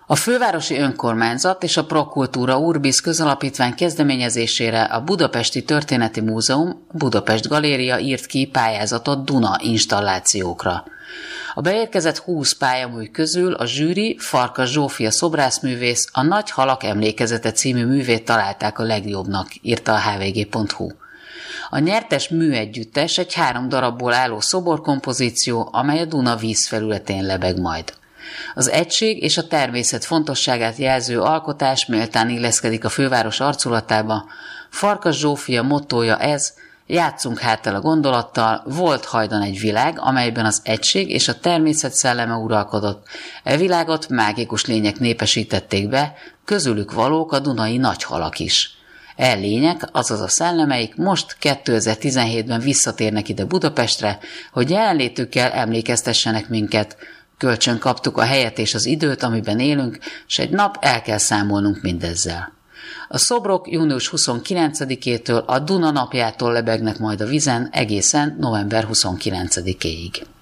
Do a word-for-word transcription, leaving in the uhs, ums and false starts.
A fővárosi önkormányzat és a Prokultúra Urbis közalapítvány kezdeményezésére a Budapesti Történeti Múzeum Budapest Galéria írt ki pályázatot Duna installációkra. A beérkezett húsz pályamű közül a zsűri Farkas Zsófia szobrászművész a Nagy halak emlékezete című művét találták a legjobbnak, írta a há vé gé pont hú. A nyertes műegyüttes egy három darabból álló szoborkompozíció, amely a Duna vízfelületén lebeg majd. Az egység és a természet fontosságát jelző alkotás méltán illeszkedik a főváros arculatába. Farkas Zsófia mottója ez: játszunk hát el a gondolattal, volt hajdan egy világ, amelyben az egység és a természet szelleme uralkodott. E világot mágikus lények népesítették be, közülük valók a dunai nagy halak is. E lények, azaz a szellemeik most kétezer-tizenhétben visszatérnek ide Budapestre, hogy jelenlétükkel emlékeztessenek minket. Kölcsön kaptuk a helyet és az időt, amiben élünk, s egy nap el kell számolnunk mindezzel. A szobrok június huszonkilencedikétől a Duna napjától lebegnek majd a vízen egészen november huszonkilencedikéig.